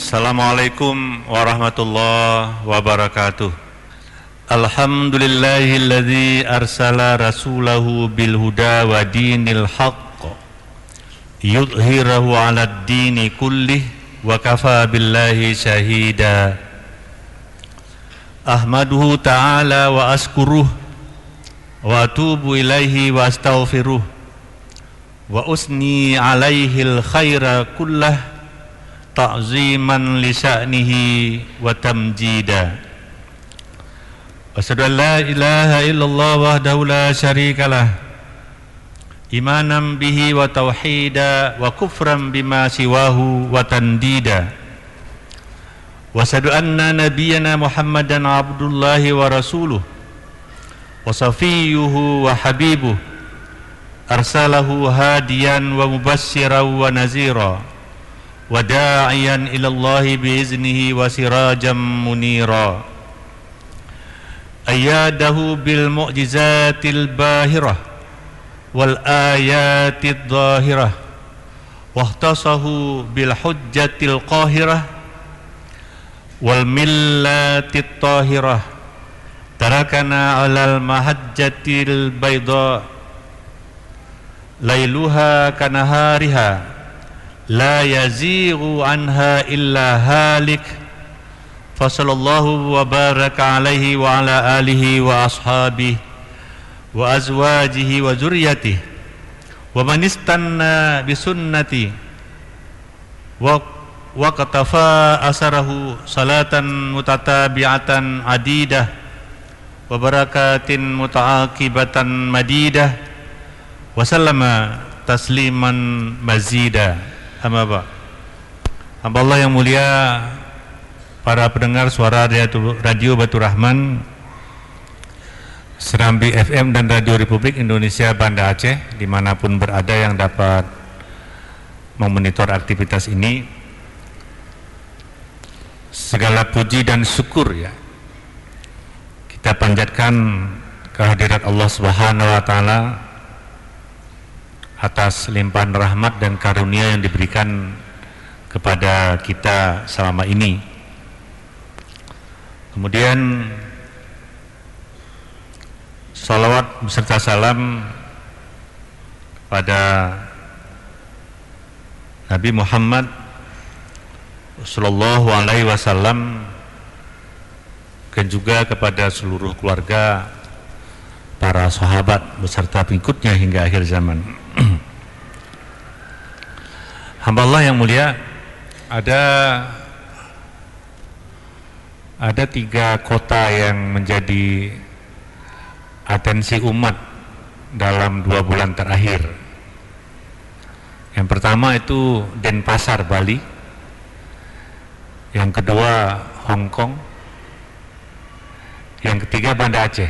Assalamualaikum warahmatullahi wabarakatuh. Alhamdulillahilladzi arsala rasulahu bil huda wa dinil haqq yudhhirahu 'alad dini kullih wa kafa billahi syahida. Ahmaduhu ta'ala wa askuruh wa atubu ilaihi wa astaghfiruh wa usni 'alaihil khaira kullah ta'ziman li sya'nihi wa tamjida. Asyhadu an la ilaha illallah wahdahu la syarikalah imanan bihi wa tauhida wa kufran bima siwahu wa tandida. Wa asyhadu anna nabiyyana Muhammadan abdullahi wa rasuluh wa safiyyuhu wa habibuh arsalahu hadiyan wa mubassiran wa nazira wa da'iyan ilallahi biiznihi wa sirajan munira. Ayyadahu bil mu'jizatil bahirah wal ayatid dhahirah wahtasahu bil hujjatil qahirah wal millatid tahirah. Tarakana alal mahajjatil bayda lailuha kanahariha la yazighu anha illa halik. Fasallallahu wa baraka alaihi wa ala alihi wa ashabihi wa azwajihi wa zurriyatihi wa man istanna bisunnati wa qatafa asarahu salatan mutatabi'atan adidah wa barakatin mutaakibatan madidah wa sallama tasliman mazida. Amma ba. Hamba Allah yang mulia, para pendengar suara Radio Batu Rahman, Serambi FM dan Radio Republik Indonesia Banda Aceh, dimanapun berada yang dapat memonitor aktivitas ini, segala puji dan syukur ya kita panjatkan kehadirat Allah Subhanahu wa Ta'ala atas limpahan rahmat dan karunia yang diberikan kepada kita selama ini. Kemudian salawat beserta salam pada Nabi Muhammad sallallahu alaihi wasallam dan juga kepada seluruh keluarga, para sahabat beserta pengikutnya hingga akhir zaman. Hamba Allah yang mulia, ada 3 kota yang menjadi atensi umat dalam 2 bulan terakhir. Yang pertama itu Denpasar, Bali. Yang kedua Hong Kong. Yang ketiga Banda Aceh,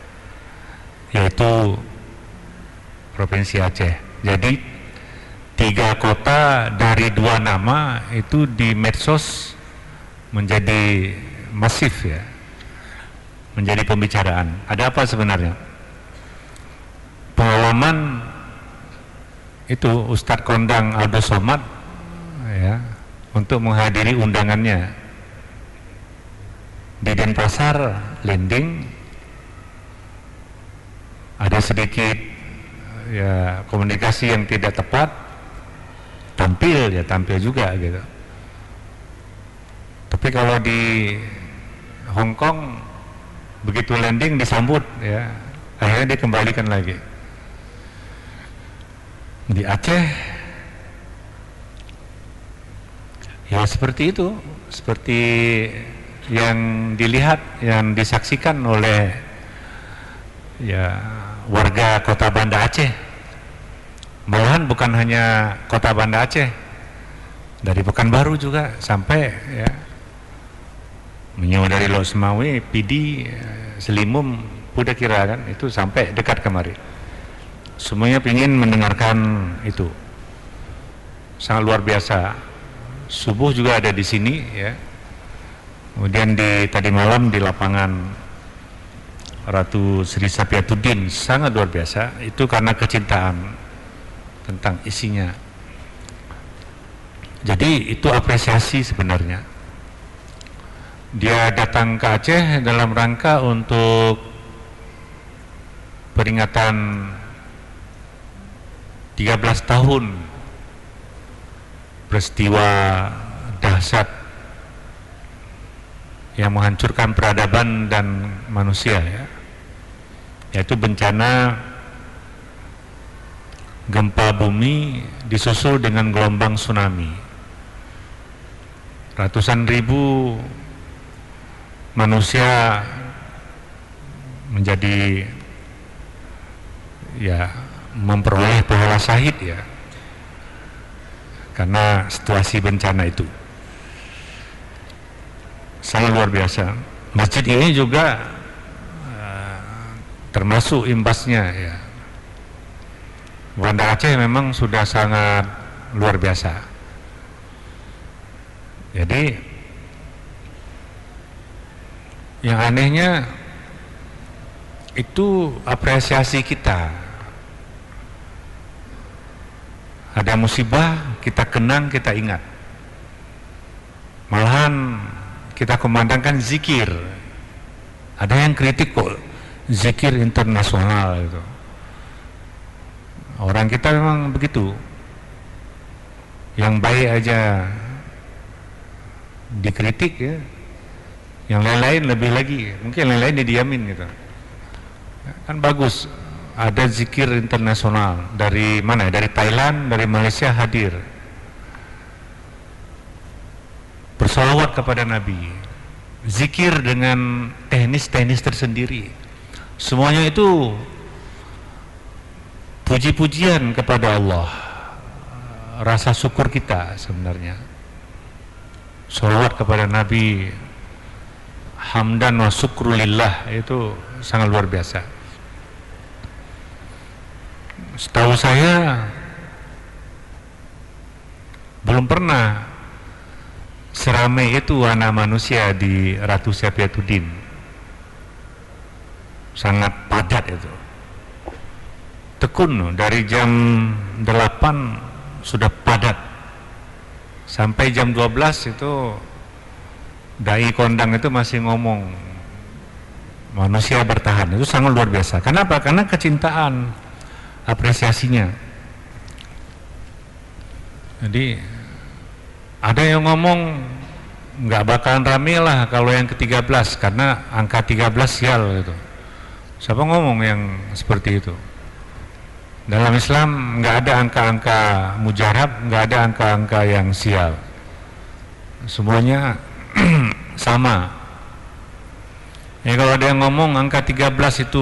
yaitu Provinsi Aceh. Jadi 3 kota dari 2 nama itu di medsos menjadi masif ya, menjadi pembicaraan. Ada apa sebenarnya? Pengalaman itu Ustadz Kondang Abdul Somad ya, untuk menghadiri undangannya di Denpasar landing, ada sedikit ya komunikasi yang tidak tepat, tampil juga gitu. Tapi kalau di Hong Kong begitu landing disambut ya, akhirnya dikembalikan lagi. Di Aceh ya seperti itu, seperti yang dilihat, yang disaksikan oleh ya warga kota Banda Aceh. Malahan bukan hanya kota Banda Aceh, dari Pekanbaru juga sampai ya menyewa dari Lok Semawe, Pidi, Selimum, Pudakira kan, itu sampai dekat kemari. Semuanya ingin mendengarkan itu, sangat luar biasa. Subuh juga ada di sini ya. Kemudian tadi malam di lapangan Ratu Sri Sapiatuddin, sangat luar biasa. Itu karena kecintaan tentang isinya. Jadi itu apresiasi sebenarnya. Dia datang ke Aceh dalam rangka untuk peringatan 13 tahun peristiwa dahsyat yang menghancurkan peradaban dan manusia, ya, yaitu bencana gempa bumi disusul dengan gelombang tsunami. Ratusan ribu manusia menjadi, ya, memperoleh pahala syahid, ya, karena situasi bencana itu sangat luar biasa. Masjid ini juga termasuk imbasnya, ya. Banda Aceh memang sudah sangat luar biasa. Jadi yang anehnya itu apresiasi kita. Ada musibah, kita kenang, kita ingat. Malahan kita kumandangkan zikir. Ada yang kritik kok, zikir internasional itu. Orang kita memang begitu. Yang baik aja dikritik, ya. Yang lain-lain lebih lagi, mungkin yang lain didiamin gitu. Kan bagus, ada zikir internasional dari mana? Dari Thailand, dari Malaysia hadir. Bersolawat kepada Nabi. Zikir dengan teknis-teknis tersendiri. Semuanya itu puji-pujian kepada Allah, rasa syukur kita sebenarnya. Sholawat kepada Nabi, hamdan wa syukrulillah, itu sangat luar biasa. Setahu saya belum pernah seramai itu anak manusia di Ratu Syafiatuddin. Sangat padat itu. Tekun, dari jam 8 sudah padat sampai jam 12 itu dai kondang itu masih ngomong manusia bertahan. Itu sangat luar biasa. Kenapa? Karena kecintaan, apresiasinya. Jadi ada yang ngomong nggak bakalan rame lah kalau yang ke-13 karena angka 13 sial gitu. Siapa ngomong yang seperti itu? Dalam Islam nggak ada angka-angka mujarab, nggak ada angka-angka yang sial. Semuanya sama. Ya, kalau ada yang ngomong angka 13 itu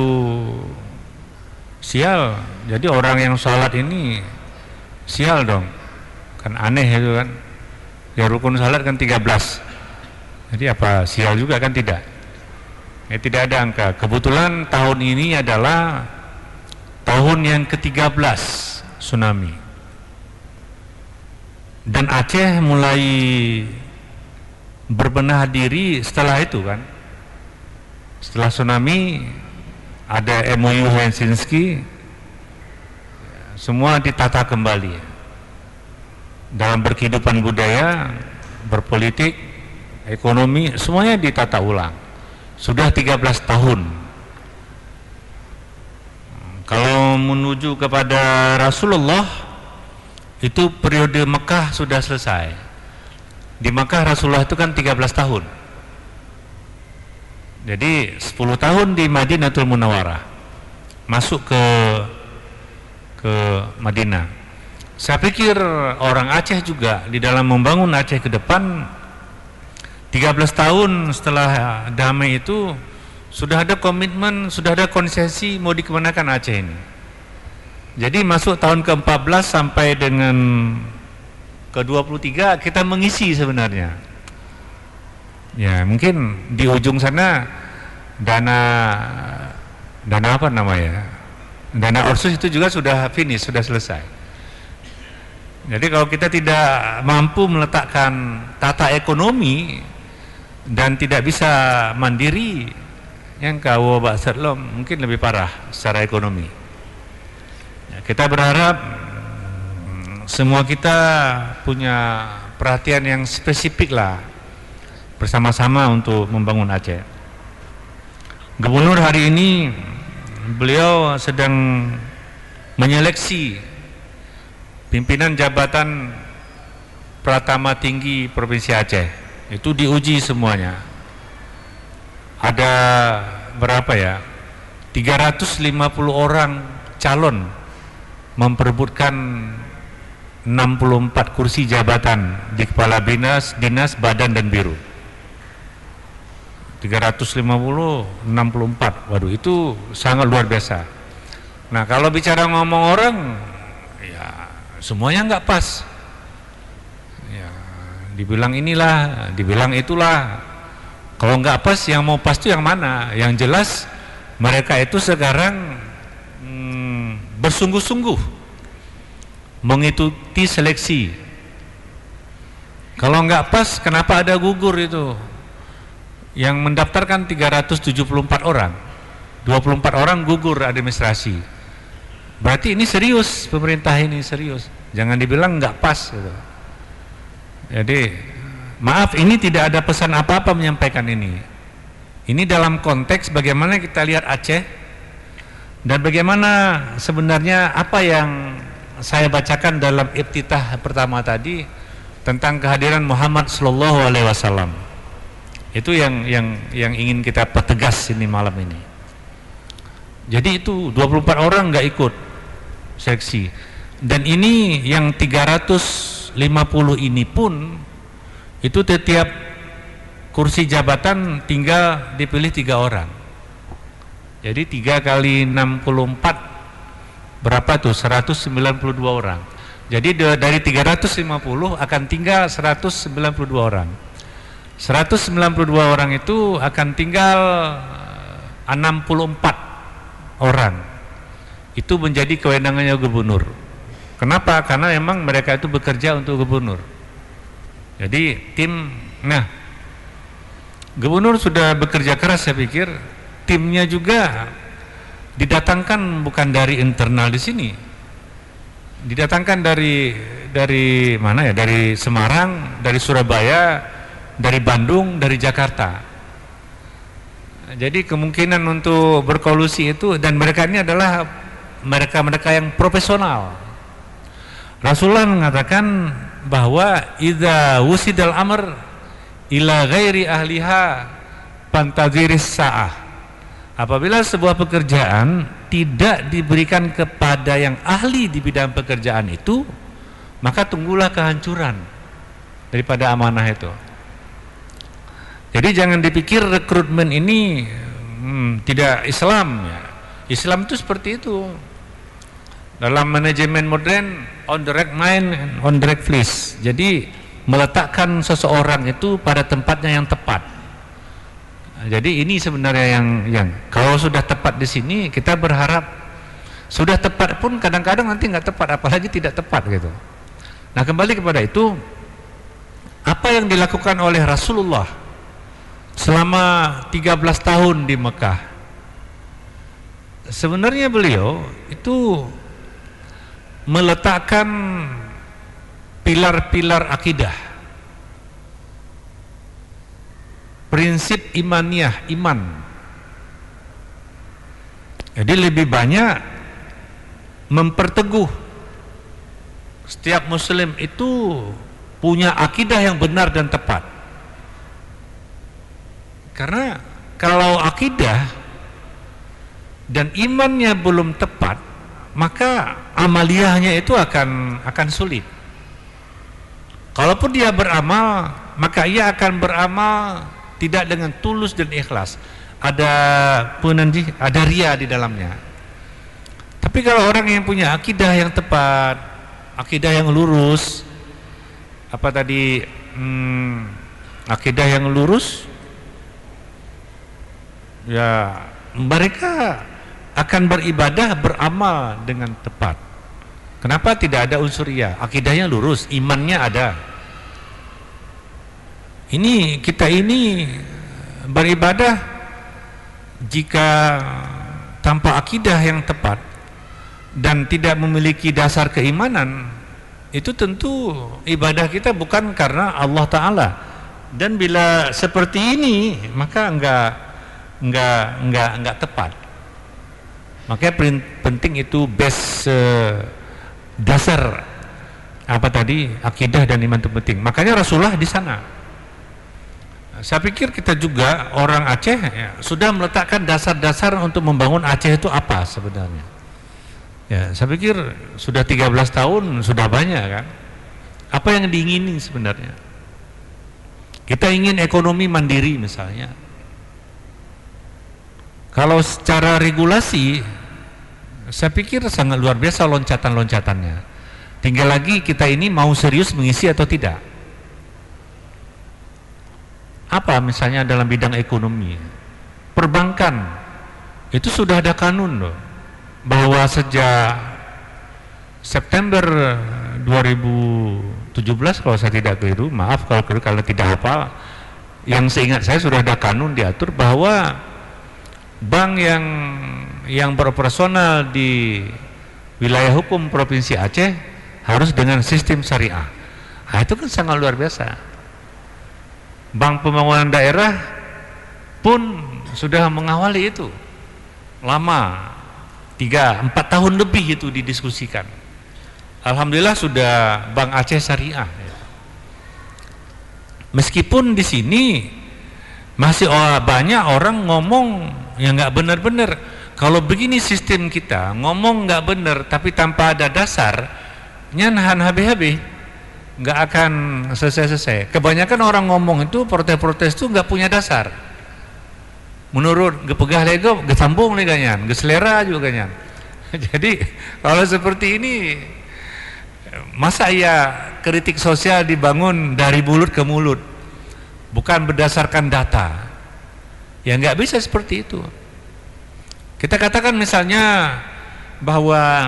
sial, jadi orang yang sholat ini sial dong. Kan aneh itu kan. Ya rukun sholat kan 13. Jadi apa sial juga kan tidak. Ya, tidak ada angka. Kebetulan tahun ini adalah tahun yang ke-13 tsunami. Dan Aceh mulai berbenah diri setelah itu kan. Setelah tsunami ada MOU Helsinki, semua ditata kembali. Dalam berkehidupan budaya, berpolitik, ekonomi, semuanya ditata ulang. Sudah 13 tahun. Kalau menuju kepada Rasulullah, itu periode Mekah sudah selesai. Di Mekah Rasulullah itu kan 13 tahun. Jadi 10 tahun di Madinatul Munawwarah. Masuk ke Madinah. Saya pikir orang Aceh juga di dalam membangun Aceh ke depan, 13 tahun setelah damai itu sudah ada komitmen, sudah ada konsesi mau dikemanakan Aceh ini. Jadi masuk tahun ke-14 sampai dengan ke-23 kita mengisi sebenarnya. Ya mungkin di ujung sana dana apa namanya? Dana Orsus itu juga sudah finish, sudah selesai. Jadi kalau kita tidak mampu meletakkan tata ekonomi dan tidak bisa mandiri, yang kau Pak Serlom mungkin lebih parah secara ekonomi. Ya, kita berharap semua kita punya perhatian yang spesifik lah bersama-sama untuk membangun Aceh. Gubernur hari ini beliau sedang menyeleksi pimpinan jabatan Pratama Tinggi Provinsi Aceh. Itu diuji semuanya. Ada berapa ya? 350 orang calon memperebutkan 64 kursi jabatan di kepala dinas, badan dan biro. 350, 64. Waduh, itu sangat luar biasa. Nah, kalau bicara ngomong orang, ya semuanya nggak pas. Ya, dibilang inilah, dibilang itulah. Kalau nggak pas, yang mau pas itu yang mana? Yang jelas mereka itu sekarang bersungguh-sungguh mengikuti seleksi. Kalau nggak pas, kenapa ada gugur itu? Yang mendaftarkan 374 orang, 24 orang gugur administrasi. Berarti ini serius, pemerintah ini serius. Jangan dibilang nggak pas gitu. Jadi maaf, ini tidak ada pesan apa-apa menyampaikan ini. Ini dalam konteks bagaimana kita lihat Aceh dan bagaimana sebenarnya apa yang saya bacakan dalam iftitah pertama tadi tentang kehadiran Muhammad Sallallahu Alaihi Wasallam. Itu yang ingin kita pertegas ini malam ini. Jadi itu 24 orang nggak ikut seleksi. Dan ini yang 350 ini pun itu setiap kursi jabatan tinggal dipilih 3 orang. Jadi 3 kali 64 berapa tuh? 192 orang. Jadi dari 350 akan tinggal 192 orang. 192 orang itu akan tinggal 64 orang. Itu menjadi kewenangannya gubernur. Kenapa? Karena memang mereka itu bekerja untuk gubernur. Jadi gubernur sudah bekerja keras, saya pikir timnya juga didatangkan bukan dari internal di sini. Didatangkan dari mana ya? Dari Semarang, dari Surabaya, dari Bandung, dari Jakarta. Jadi kemungkinan untuk berkolusi itu, dan mereka ini adalah mereka yang profesional. Rasulullah mengatakan bahwa idza wusidal amr ila ghairi ahliha pantaziris sa'ah. Apabila sebuah pekerjaan tidak diberikan kepada yang ahli di bidang pekerjaan itu, maka tunggulah kehancuran daripada amanah itu. Jadi jangan dipikir rekrutmen ini tidak Islam ya. Islam itu seperti itu. Dalam manajemen modern, on direct mind, on direct fleece. Jadi meletakkan seseorang itu pada tempatnya yang tepat. Jadi ini sebenarnya yang kalau sudah tepat di sini, kita berharap sudah tepat pun kadang-kadang nanti nggak tepat, apalagi tidak tepat gitu. Nah, kembali kepada itu, apa yang dilakukan oleh Rasulullah selama 13 tahun di Mekah, sebenarnya beliau itu meletakkan pilar-pilar akidah, prinsip imaniyah, iman. Jadi lebih banyak memperteguh setiap muslim itu punya akidah yang benar dan tepat. Karena kalau akidah dan imannya belum tepat, maka amaliyahnya itu akan sulit. Kalaupun dia beramal, maka ia akan beramal tidak dengan tulus dan ikhlas. Ada ria di dalamnya. Tapi kalau orang yang punya akidah yang tepat, akidah yang lurus, akidah yang lurus, ya mereka akan beribadah, beramal dengan tepat. Kenapa? Tidak ada unsur ria, akidahnya lurus, imannya ada. Kita ini beribadah jika tanpa akidah yang tepat dan tidak memiliki dasar keimanan, itu tentu ibadah kita bukan karena Allah Ta'ala. Dan bila seperti ini maka enggak tepat. Makanya penting itu base dasar apa tadi, akidah dan iman itu penting. Makanya Rasulullah di sana. Saya pikir kita juga orang Aceh ya, sudah meletakkan dasar-dasar untuk membangun Aceh itu apa sebenarnya. Ya, saya pikir sudah 13 tahun sudah banyak kan. Apa yang diingini sebenarnya? Kita ingin ekonomi mandiri misalnya. Kalau secara regulasi saya pikir sangat luar biasa loncatan-loncatannya. Tinggal lagi kita ini mau serius mengisi atau tidak. Apa misalnya dalam bidang ekonomi, perbankan itu sudah ada kanun loh, bahwa sejak September 2017 kalau saya tidak keliru, maaf kalau keliru kalau tidak hafal, yang seingat saya sudah ada kanun diatur bahwa bank yang beroperasional di wilayah hukum Provinsi Aceh harus dengan sistem syariah. Nah, itu kan sangat luar biasa. Bank Pembangunan Daerah pun sudah mengawali itu lama, 3-4 tahun lebih itu didiskusikan. Alhamdulillah sudah Bank Aceh Syariah. Meskipun di sini masih banyak orang ngomong yang nggak benar-benar. Kalau begini sistem kita ngomong nggak benar tapi tanpa ada dasarnya, nahan habe-habe, nggak akan selesai-selesai. Kebanyakan orang ngomong itu protes-protes itu nggak punya dasar. Menurut gepegah lego, gesambung leganyan, geselera juga ganyan. Jadi kalau seperti ini, masa ya kritik sosial dibangun dari mulut ke mulut, bukan berdasarkan data? Ya nggak bisa seperti itu. Kita katakan misalnya bahwa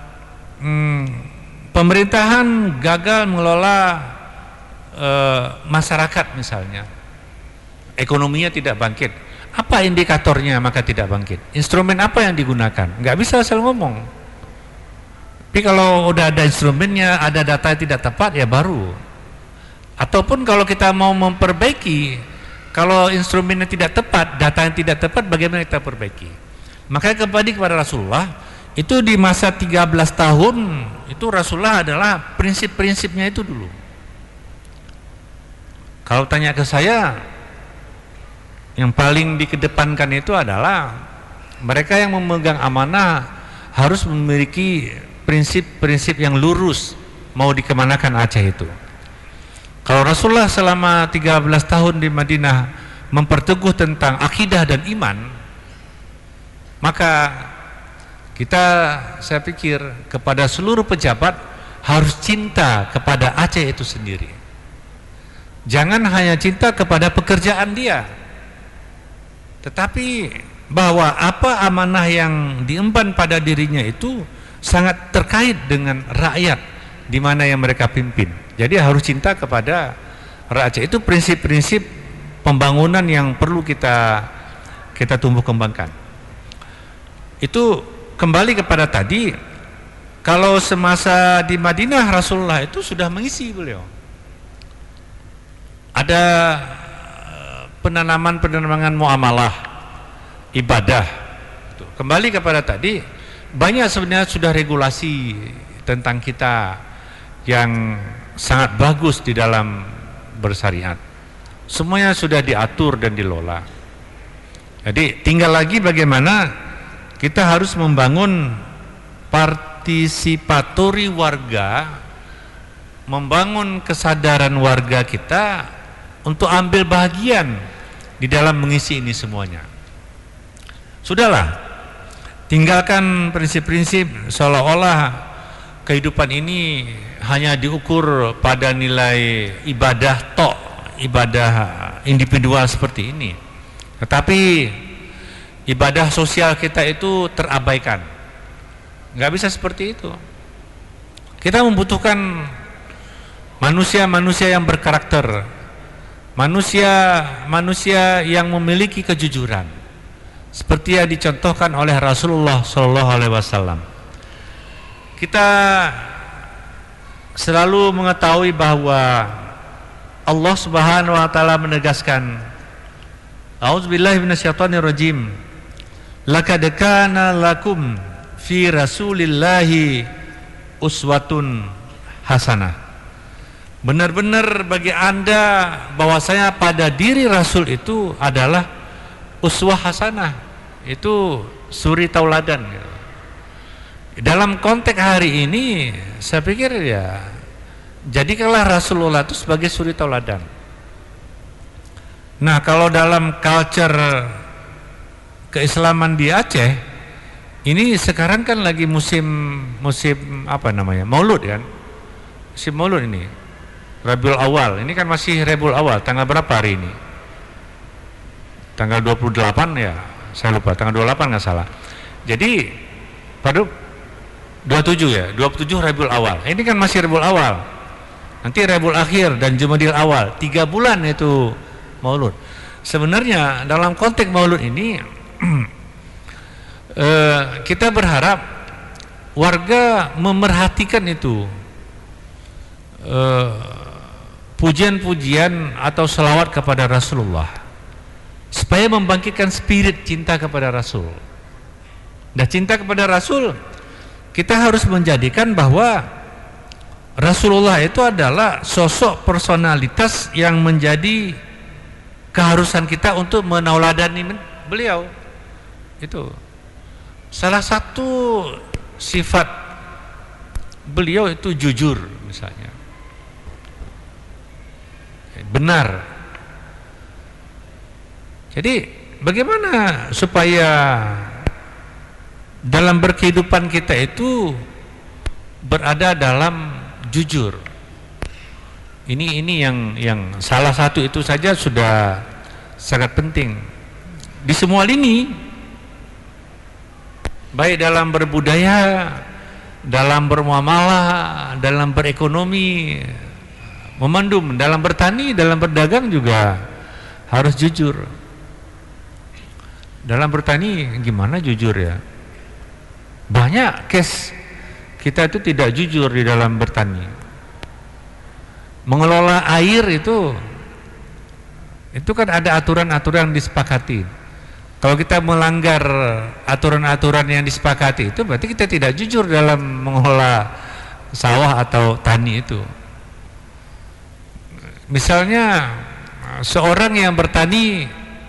pemerintahan gagal mengelola masyarakat misalnya, ekonominya tidak bangkit. Apa indikatornya maka tidak bangkit? Instrumen apa yang digunakan? Nggak bisa asal ngomong. Tapi kalau udah ada instrumennya, ada data yang tidak tepat, ya baru. Ataupun kalau kita mau memperbaiki, kalau instrumennya tidak tepat, data yang tidak tepat, bagaimana kita perbaiki? Makanya kembali kepada Rasulullah, itu di masa 13 tahun itu Rasulullah adalah prinsip-prinsipnya itu dulu. Kalau tanya ke saya, yang paling dikedepankan itu adalah mereka yang memegang amanah harus memiliki prinsip-prinsip yang lurus mau dikemanakan Aceh itu. Kalau Rasulullah selama 13 tahun di Madinah memperteguh tentang akidah dan iman, maka saya pikir kepada seluruh pejabat harus cinta kepada Aceh itu sendiri. Jangan hanya cinta kepada pekerjaan dia, tetapi bahwa apa amanah yang diemban pada dirinya itu sangat terkait dengan rakyat di mana yang mereka pimpin. Jadi harus cinta kepada rakyat. Itu prinsip-prinsip pembangunan yang perlu kita tumbuh kembangkan. Itu kembali kepada tadi, kalau semasa di Madinah Rasulullah itu sudah mengisi beliau. Ada penanaman muamalah, ibadah. Kembali kepada tadi, banyak sebenarnya sudah regulasi tentang kita yang sangat bagus di dalam bersyariat. Semuanya sudah diatur dan dilola. Jadi tinggal lagi bagaimana kita harus membangun partisipatori warga, membangun kesadaran warga kita untuk ambil bagian di dalam mengisi ini semuanya. Sudahlah, tinggalkan prinsip-prinsip seolah-olah kehidupan ini hanya diukur pada nilai ibadah ibadah individual seperti ini. Tetapi ibadah sosial kita itu terabaikan. Nggak bisa seperti itu. Kita membutuhkan manusia-manusia yang berkarakter, manusia yang memiliki kejujuran, seperti yang dicontohkan oleh Rasulullah SAW. Kita selalu mengetahui bahwa Allah Subhanahu wa taala menegaskan, A'udzubillahi minasyaitonirrajim. Laqad kana lakum fi Rasulillahi uswatun hasanah. Benar-benar bagi Anda bahwasanya pada diri Rasul itu adalah uswah hasanah. Itu suri tauladan. Dalam konteks hari ini saya pikir ya, jadikanlah Rasulullah itu sebagai suri tauladan. Nah, kalau dalam culture keislaman di Aceh ini sekarang kan lagi musim apa namanya, Maulud kan, musim Maulud ini, Rabiul Awal. Ini kan masih Rabiul Awal. Tanggal berapa hari ini? Tanggal 28 ya, saya lupa. Tanggal 28 nggak salah. Jadi pada 27 ya, 27 Rabiul Awal. Ini kan masih Rabiul Awal. Nanti Rabiul Akhir dan Jumadil Awal, 3 bulan itu Maulud. Sebenarnya dalam konteks Maulud ini kita berharap warga memerhatikan itu, pujian-pujian atau selawat kepada Rasulullah, supaya membangkitkan spirit cinta kepada Rasul. Dan cinta kepada Rasul, kita harus menjadikan bahwa Rasulullah itu adalah sosok personalitas yang menjadi keharusan kita untuk menauladani beliau. Itu salah satu sifat beliau itu jujur misalnya, benar. Jadi bagaimana supaya dalam berkehidupan kita itu berada dalam jujur? Ini yang salah satu itu saja sudah sangat penting di semua lini, baik dalam berbudaya, dalam bermuamalah, dalam berekonomi, memandum, dalam bertani, dalam berdagang juga harus jujur. Dalam bertani gimana jujur ya? Banyak case kita itu tidak jujur di dalam bertani. Mengelola air itu kan ada aturan-aturan disepakati. Kalau kita melanggar aturan-aturan yang disepakati itu berarti kita tidak jujur dalam mengelola sawah atau tani itu. Misalnya seorang yang bertani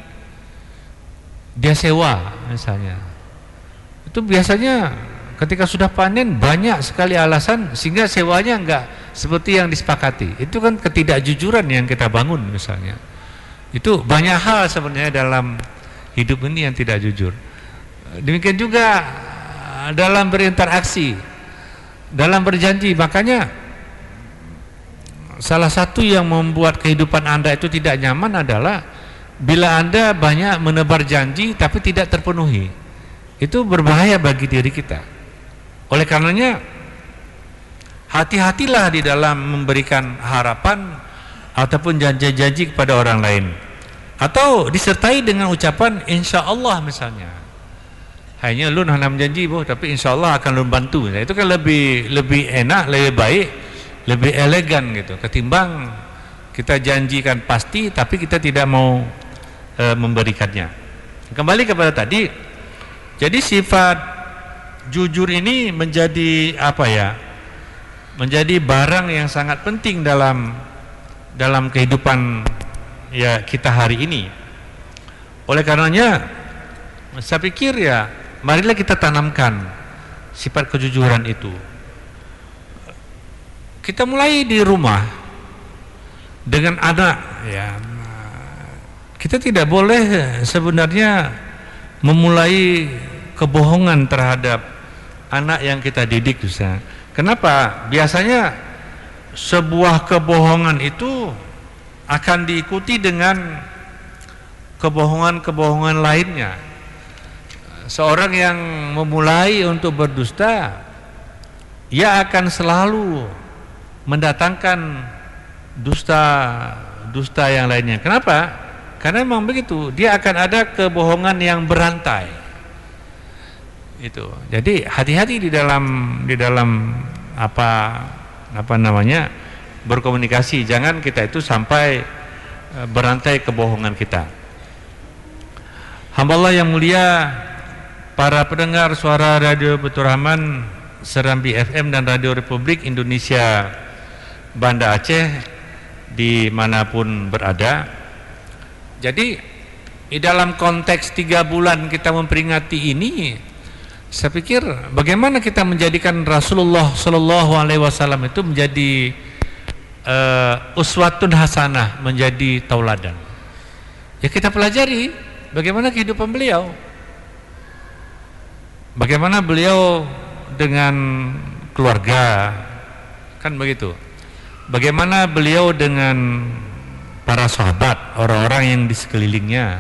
dia sewa misalnya, itu biasanya ketika sudah panen banyak sekali alasan sehingga sewanya enggak seperti yang disepakati. Itu kan ketidakjujuran yang kita bangun misalnya. Itu banyak hal sebenarnya dalam hidup ini yang tidak jujur. Demikian juga dalam berinteraksi, dalam berjanji. Makanya salah satu yang membuat kehidupan Anda itu tidak nyaman adalah bila Anda banyak menebar janji tapi tidak terpenuhi. Itu berbahaya bagi diri kita. Oleh karenanya hati-hatilah di dalam memberikan harapan ataupun janji-janji kepada orang lain, atau disertai dengan ucapan insya Allah misalnya. Hanya lu nanam janji boh, tapi insya Allah akan lu bantu. Nah, itu kan lebih enak, lebih baik, lebih elegan gitu, ketimbang kita janjikan pasti tapi kita tidak mau memberikannya. Kembali kepada tadi, jadi sifat jujur ini menjadi apa ya? Menjadi barang yang sangat penting dalam kehidupan ya kita hari ini. Oleh karenanya saya pikir ya marilah kita tanamkan sifat kejujuran itu. Kita mulai di rumah dengan anak ya. Kita tidak boleh sebenarnya memulai kebohongan terhadap anak yang kita didik misalnya. Kenapa? Biasanya sebuah kebohongan itu akan diikuti dengan kebohongan-kebohongan lainnya. Seorang yang memulai untuk berdusta, ia akan selalu mendatangkan dusta yang lainnya. Kenapa? Karena memang begitu, dia akan ada kebohongan yang berantai. Itu. Jadi hati-hati di dalam berkomunikasi. Jangan kita itu sampai berantai kebohongan kita. Hamba Allah yang mulia, para pendengar suara Radio Baitur Rahman, Serambi FM dan Radio Republik Indonesia Banda Aceh dimanapun berada. Jadi di dalam konteks 3 bulan kita memperingati ini, saya pikir bagaimana kita menjadikan Rasulullah Shallallahu Alaihi Wasallam itu menjadi uswatun hasanah, menjadi tauladan. Ya kita pelajari bagaimana kehidupan beliau, bagaimana beliau dengan keluarga, kan begitu. Bagaimana beliau dengan para sahabat, orang-orang yang di sekelilingnya.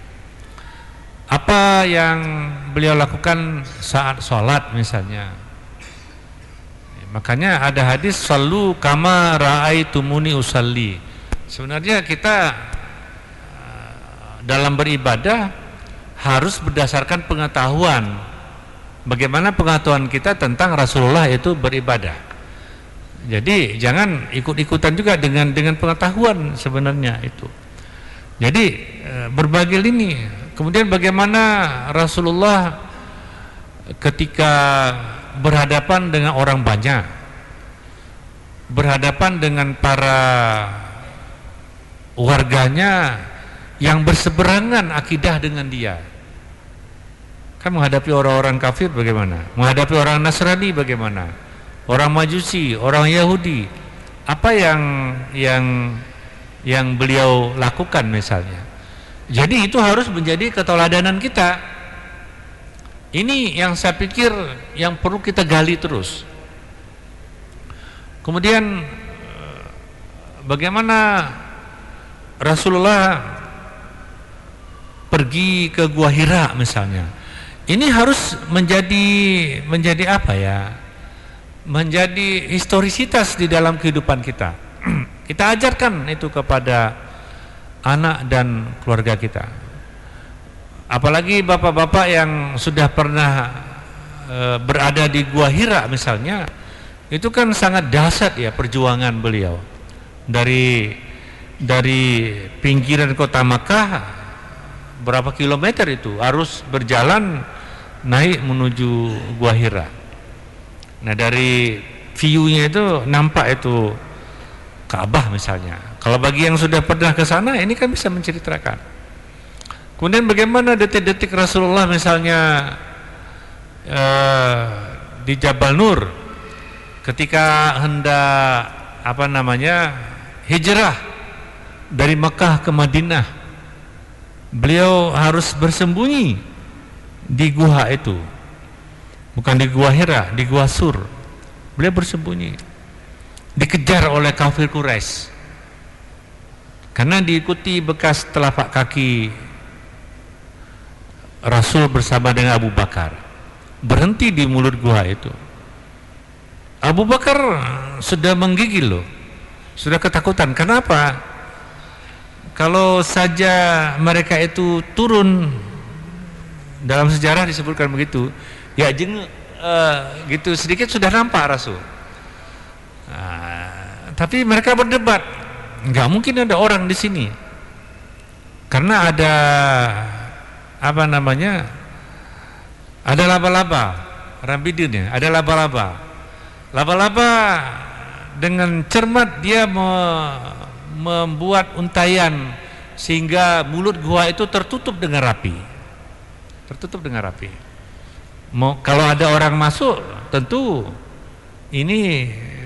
Apa yang beliau lakukan saat sholat misalnya. Makanya ada hadis sallu kama ra'aitumuni usalli. Sebenarnya kita dalam beribadah harus berdasarkan pengetahuan. Bagaimana pengetahuan kita tentang Rasulullah itu beribadah. Jadi jangan ikut-ikutan juga dengan pengetahuan sebenarnya itu. Jadi berbagi lini. Kemudian bagaimana Rasulullah ketika berhadapan dengan orang banyak, berhadapan dengan para warganya yang berseberangan akidah dengan dia. Kan menghadapi orang-orang kafir bagaimana? Menghadapi orang Nasrani bagaimana? Orang Majusi, orang Yahudi. Apa yang beliau lakukan misalnya? Jadi itu harus menjadi keteladanan kita. Ini yang saya pikir yang perlu kita gali terus. Kemudian bagaimana Rasulullah pergi ke Gua Hira misalnya. Ini harus menjadi apa ya? Menjadi historisitas di dalam kehidupan kita. Kita ajarkan itu kepada anak dan keluarga kita. Apalagi bapak-bapak yang sudah pernah berada di Gua Hira misalnya, itu kan sangat dahsyat ya perjuangan beliau. Dari pinggiran kota Makkah berapa kilometer itu harus berjalan naik menuju Gua Hira. Nah dari view-nya itu nampak itu Ka'bah misalnya. Kalau bagi yang sudah pernah ke sana ini kan bisa menceritakan. Kemudian bagaimana detik-detik Rasulullah misalnya di Jabal Nur ketika hendak hijrah dari Mekah ke Madinah, beliau harus bersembunyi di gua itu, bukan di Gua Hira, di Gua Sur. Beliau bersembunyi, dikejar oleh kafir Quraisy karena diikuti bekas telapak kaki Rasul bersama dengan Abu Bakar. Berhenti di mulut gua itu. Abu Bakar sudah menggigil loh, sudah ketakutan. Kenapa? Kalau saja mereka itu turun, dalam sejarah disebutkan begitu, ya gitu sedikit sudah nampak Rasul. Tapi mereka berdebat, nggak mungkin ada orang di sini, karena ada ada laba-laba, rambidin, ada laba-laba. Laba-laba dengan cermat dia membuat untaian sehingga mulut gua itu tertutup dengan rapi. Kalau ada orang masuk, tentu ini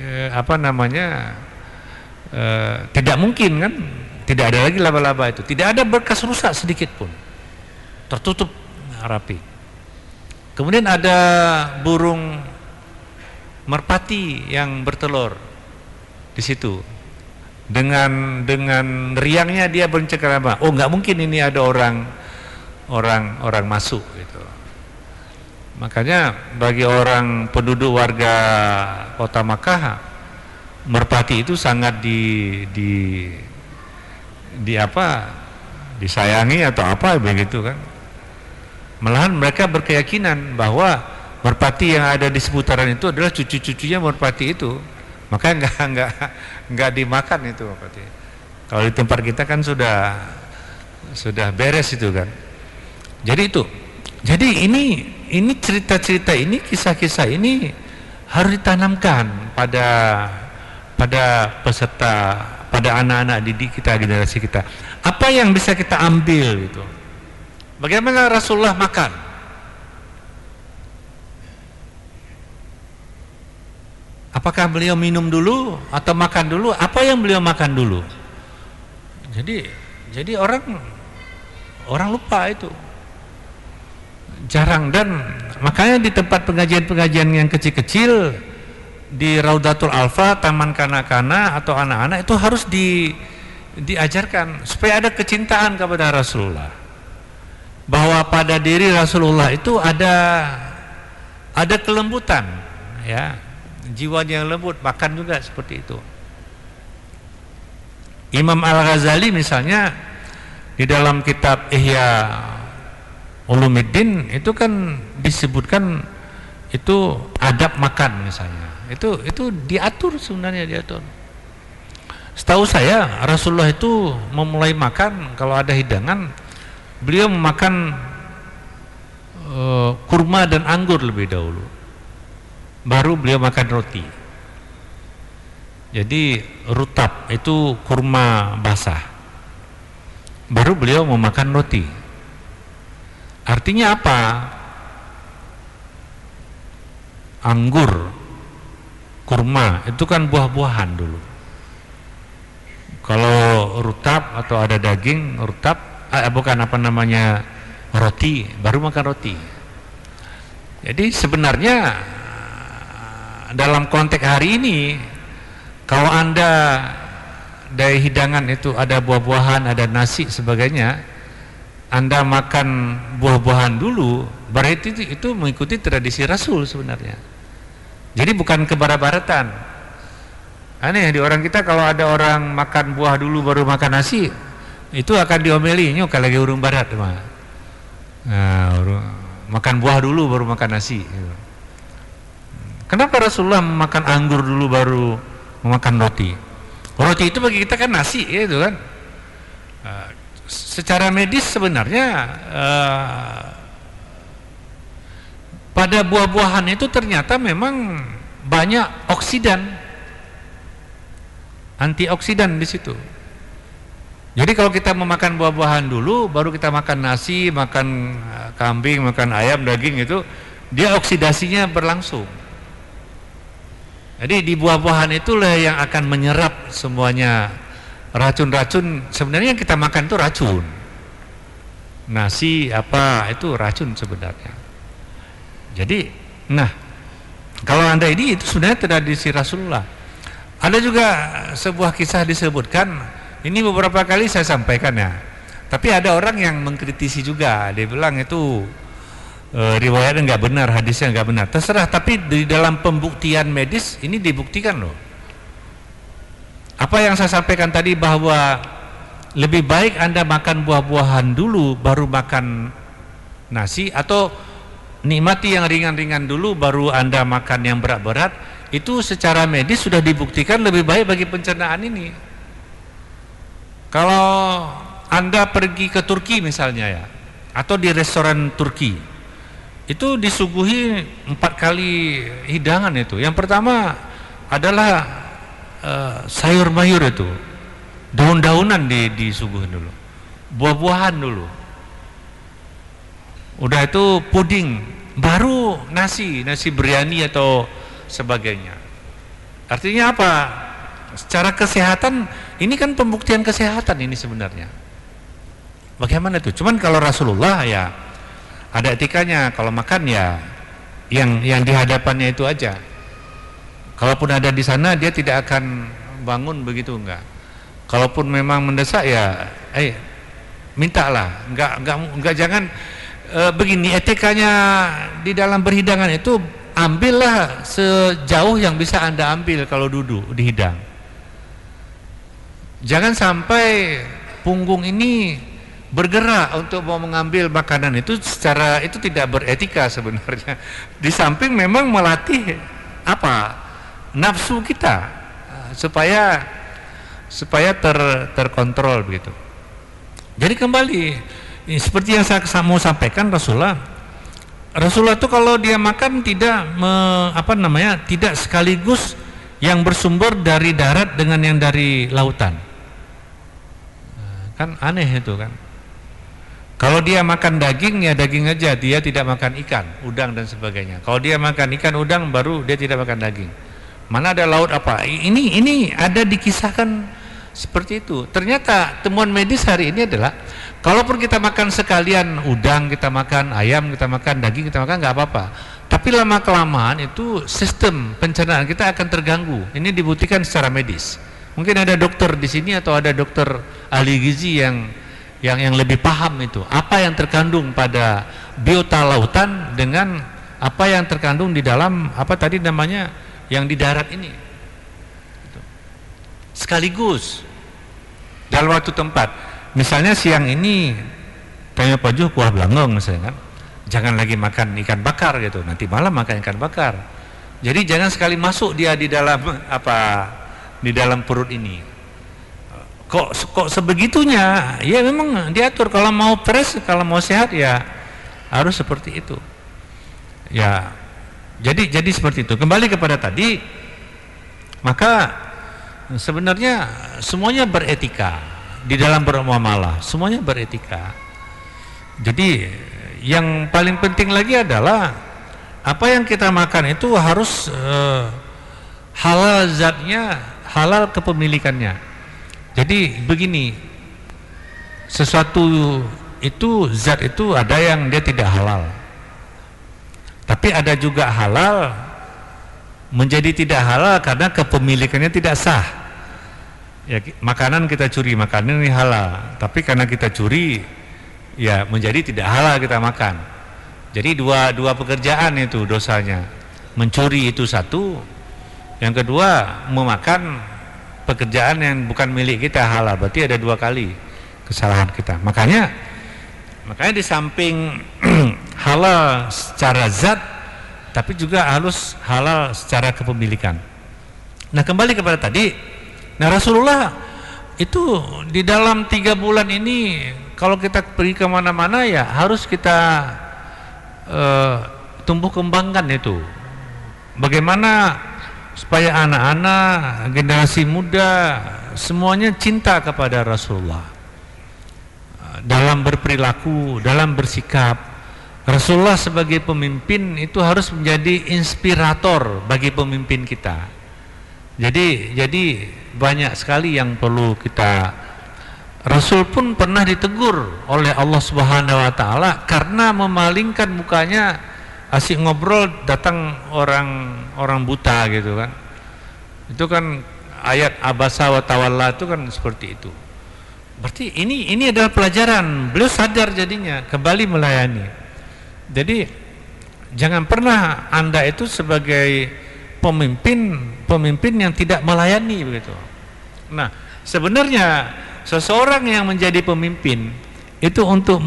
tidak mungkin kan? Tidak ada lagi laba-laba itu, tidak ada bekas rusak sedikit pun. Tertutup rapi. Kemudian ada burung merpati yang bertelur di situ. Dengan riangnya dia bercakap, oh nggak mungkin ini ada orang masuk gitu. Makanya bagi orang penduduk warga kota Makkah, merpati itu sangat disayangi atau apa begitu kan. Malahan mereka berkeyakinan bahwa merpati yang ada di seputaran itu adalah cucu-cucunya merpati itu. maka nggak dimakan itu berarti. Kalau di tempat kita kan sudah beres itu kan. Jadi itu. Jadi ini cerita-cerita ini, kisah-kisah ini harus ditanamkan pada peserta, pada anak-anak didik kita, generasi kita. Apa yang bisa kita ambil itu? Bagaimana Rasulullah makan? Apakah beliau minum dulu atau makan dulu? Apa yang beliau makan dulu? Jadi orang lupa itu. Jarang, dan makanya di tempat pengajian-pengajian yang kecil-kecil di Raudatul Alfa, taman kanak-kanak atau anak-anak itu harus diajarkan supaya ada kecintaan kepada Rasulullah, bahwa pada diri Rasulullah itu ada kelembutan, ya, jiwanya yang lembut, makan juga seperti itu. Imam Al-Ghazali misalnya di dalam kitab Ihya Ulumuddin itu kan disebutkan itu adab makan misalnya. Itu diatur, sebenarnya diatur. Setahu saya Rasulullah itu memulai makan kalau ada hidangan, beliau memakan kurma dan anggur lebih dahulu, baru beliau makan roti. Jadi rutab itu kurma basah, baru beliau memakan roti. Artinya apa? Anggur, kurma itu kan buah-buahan dulu. Kalau rutab atau ada daging, rutab roti, baru makan roti. Jadi sebenarnya dalam konteks hari ini, kalau Anda dari hidangan itu ada buah-buahan, ada nasi sebagainya, Anda makan buah-buahan dulu, berarti itu mengikuti tradisi Rasul sebenarnya. Jadi bukan kebarat-baratan. Aneh di orang kita, kalau ada orang makan buah dulu baru makan nasi, itu akan diomeli, nyok lagi urung barat mah. Nah, makan buah dulu baru makan nasi. Kenapa Rasulullah makan anggur dulu baru memakan roti? Roti itu bagi kita kan nasi, ya itu kan. Secara medis sebenarnya pada buah-buahan itu ternyata memang banyak oksidan, antioksidan di situ. Jadi kalau kita memakan buah-buahan dulu, baru kita makan nasi, makan kambing, makan ayam, daging, itu dia oksidasinya berlangsung. Jadi di buah-buahan itulah yang akan menyerap semuanya racun-racun. Sebenarnya yang kita makan itu racun. Nasi apa itu racun sebenarnya. Jadi, nah, kalau Anda ini itu sebenarnya tradisi Rasulullah. Ada juga sebuah kisah disebutkan, ini beberapa kali saya sampaikan ya. Tapi ada orang yang mengkritisi juga, dia bilang itu riwayatnya nggak benar, hadisnya nggak benar. Terserah, tapi di dalam pembuktian medis ini dibuktikan loh. Apa yang saya sampaikan tadi, bahwa lebih baik Anda makan buah-buahan dulu baru makan nasi, atau nikmati yang ringan-ringan dulu baru Anda makan yang berat-berat, itu secara medis sudah dibuktikan lebih baik bagi pencernaan ini. Kalau Anda pergi ke Turki misalnya ya, atau di restoran Turki, itu disuguhi 4 kali hidangan itu. Yang pertama adalah sayur mayur itu, daun-daunan disuguhin dulu, buah-buahan dulu, udah itu puding, baru nasi biryani atau sebagainya. Artinya apa? Secara kesehatan, ini kan pembuktian kesehatan ini sebenarnya. Bagaimana tuh? Cuman kalau Rasulullah ya ada etikanya, kalau makan ya yang di hadapannya itu aja. Kalaupun ada di sana, dia tidak akan bangun begitu, enggak. Kalaupun memang mendesak ya, mintalah, enggak jangan begini. Etikanya di dalam berhidangan itu, ambillah sejauh yang bisa Anda ambil kalau duduk dihidang. Jangan sampai punggung ini bergerak untuk mau mengambil makanan itu, secara itu tidak beretika sebenarnya. Di samping memang melatih apa? Nafsu kita. supaya terkontrol begitu. Jadi kembali seperti yang saya mau sampaikan, Rasulullah itu kalau dia makan tidak sekaligus yang bersumber dari darat dengan yang dari lautan. Kan aneh itu kan. Kalau dia makan daging, ya daging aja, dia tidak makan ikan, udang dan sebagainya. Kalau dia makan ikan, udang, baru dia tidak makan daging. Mana ada laut apa? Ini ada dikisahkan seperti itu. Ternyata temuan medis hari ini adalah, kalaupun kita makan sekalian udang, kita makan ayam, kita makan daging, kita makan nggak apa-apa. Tapi lama kelamaan itu sistem pencernaan kita akan terganggu. Ini dibuktikan secara medis. Mungkin ada dokter di sini atau ada dokter ahli gizi yang lebih paham itu apa yang terkandung pada biota lautan dengan apa yang terkandung di dalam yang di darat ini. Sekaligus dalam waktu tempat. Misalnya siang ini tanya Pak Juh kuah belanggong misalnya kan, jangan lagi makan ikan bakar gitu, nanti malam makan ikan bakar. Jadi jangan sekali masuk dia di dalam perut ini. Kok sebegitunya? Ya memang diatur, kalau mau fresh, kalau mau sehat ya harus seperti itu. Ya, jadi seperti itu. Kembali kepada tadi, maka sebenarnya semuanya beretika di dalam bermuamalah, semuanya beretika. Jadi yang paling penting lagi adalah apa yang kita makan itu harus halal zatnya, halal kepemilikannya. Jadi begini, sesuatu itu, zat itu ada yang dia tidak halal, tapi ada juga halal menjadi tidak halal karena kepemilikannya tidak sah. Ya, makanan kita curi, makanan ini halal, tapi karena kita curi ya menjadi tidak halal kita makan. Jadi dua pekerjaan itu dosanya. Mencuri itu satu, yang kedua memakan pekerjaan yang bukan milik kita halal, berarti ada 2 kali kesalahan kita. Makanya di samping halal secara zat, tapi juga harus halal secara kepemilikan. Nah, kembali kepada tadi, Rasulullah itu di dalam 3 bulan ini kalau kita pergi kemana-mana ya harus kita tumbuh kembangkan itu. Bagaimana supaya anak-anak, generasi muda semuanya cinta kepada Rasulullah dalam berperilaku, dalam bersikap. Rasulullah sebagai pemimpin itu harus menjadi inspirator bagi pemimpin kita. Jadi banyak sekali yang perlu kita. Rasul pun pernah ditegur oleh Allah Subhanahu wa taala karena memalingkan mukanya. Asik ngobrol, datang orang buta gitu kan. Itu kan ayat abasa wa tawalla itu kan seperti itu. Berarti ini adalah pelajaran. Beliau sadar jadinya kembali melayani. Jadi jangan pernah Anda itu sebagai pemimpin yang tidak melayani begitu. Nah, sebenarnya seseorang yang menjadi pemimpin itu untuk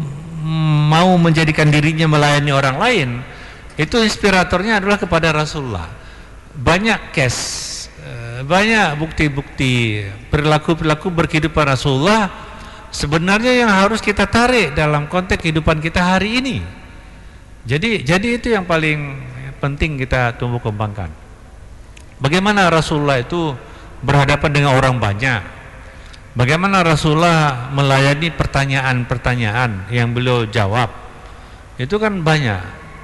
mau menjadikan dirinya melayani orang lain, itu inspiratornya adalah kepada Rasulullah. Banyak banyak bukti-bukti perilaku berkehidupan Rasulullah sebenarnya yang harus kita tarik dalam konteks kehidupan kita hari ini. Jadi itu yang paling penting kita tumbuh kembangkan. Bagaimana Rasulullah itu berhadapan dengan orang banyak. Bagaimana Rasulullah melayani pertanyaan-pertanyaan yang beliau jawab. Itu kan banyak.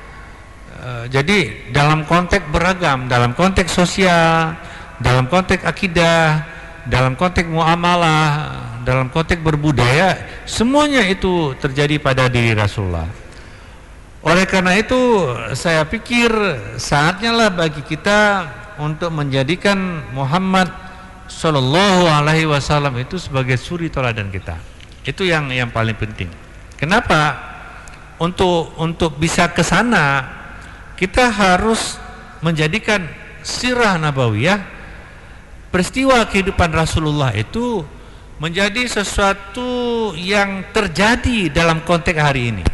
Jadi dalam konteks beragam, dalam konteks sosial, dalam konteks akidah, dalam konteks muamalah, dalam konteks berbudaya, semuanya itu terjadi pada diri Rasulullah. Oleh karena itu saya pikir saatnya lah bagi kita untuk menjadikan Muhammad Sallallahu alaihi wasallam itu sebagai suri teladan kita. Itu yang paling penting. Kenapa? Untuk bisa ke sana kita harus menjadikan sirah nabawiyah, peristiwa kehidupan Rasulullah itu menjadi sesuatu yang terjadi dalam konteks hari ini.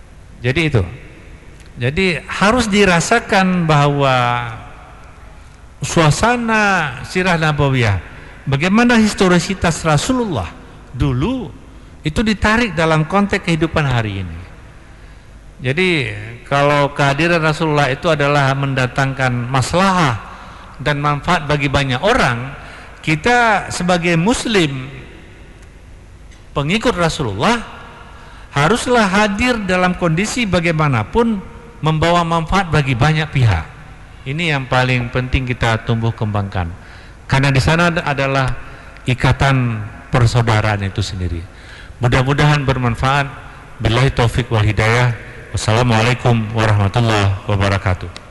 Jadi itu. Jadi harus dirasakan bahwa suasana sirah nabawiyah, bagaimana historisitas Rasulullah dulu itu ditarik dalam konteks kehidupan hari ini. Jadi kalau kehadiran Rasulullah itu adalah mendatangkan maslahah dan manfaat bagi banyak orang, kita sebagai muslim pengikut Rasulullah haruslah hadir dalam kondisi bagaimanapun membawa manfaat bagi banyak pihak. Ini yang paling penting kita tumbuh kembangkan, karena di sana adalah ikatan persaudaraan itu sendiri. Mudah-mudahan bermanfaat. Billahi taufik wal hidayah. Wassalamualaikum warahmatullahi wabarakatuh.